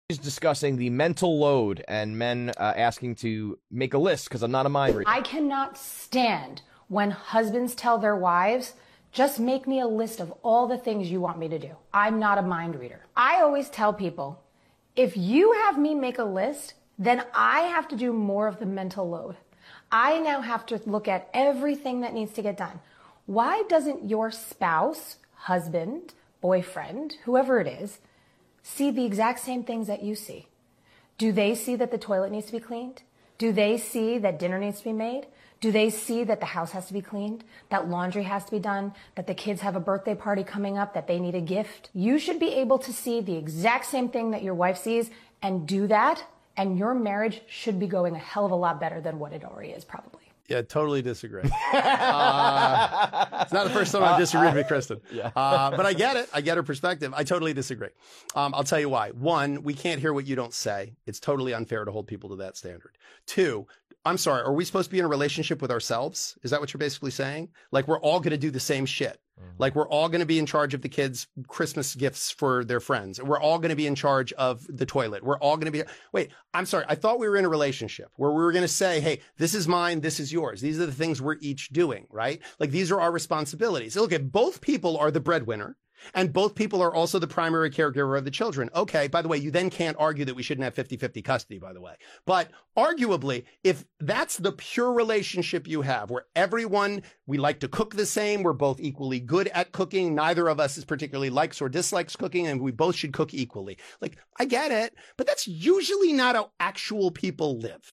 is discussing the mental load and men asking to make a list because I'm not a mind reader. I cannot stand when husbands tell their wives, just make me a list of all the things you want me to do. I'm not a mind reader. I always tell people, if you have me make a list, then I have to do more of the mental load. I now have to look at everything that needs to get done. Why doesn't your spouse, husband, boyfriend, whoever it is, see the exact same things that you see? Do they see that the toilet needs to be cleaned? Do they see that dinner needs to be made? Do they see that the house has to be cleaned, that laundry has to be done, that the kids have a birthday party coming up, that they need a gift? You should be able to see the exact same thing that your wife sees and do that, and your marriage should be going a hell of a lot better than what it already is, probably. Yeah, totally disagree. It's not the first time I've disagreed with Kristen. Yeah. But I get it. I get her perspective. I totally disagree. I'll tell you why. One, we can't hear what you don't say. It's totally unfair to hold people to that standard. Two, I'm sorry, are we supposed to be in a relationship with ourselves? Is that what you're basically saying? Like we're all going to do the same shit. Like we're all going to be in charge of the kids' Christmas gifts for their friends. We're all going to be in charge of the toilet. We're all going to be, wait, I'm sorry. I thought we were in a relationship where we were going to say, hey, this is mine. This is yours. These are the things we're each doing, right? Like these are our responsibilities. Look, if both people are the breadwinner, and both people are also the primary caregiver of the children. Okay, by the way, you then can't argue that we shouldn't have 50-50 custody, by the way. But arguably, if that's the pure relationship you have, where everyone, we like to cook the same, we're both equally good at cooking, neither of us is particularly likes or dislikes cooking, and we both should cook equally. Like, I get it, but that's usually not how actual people live.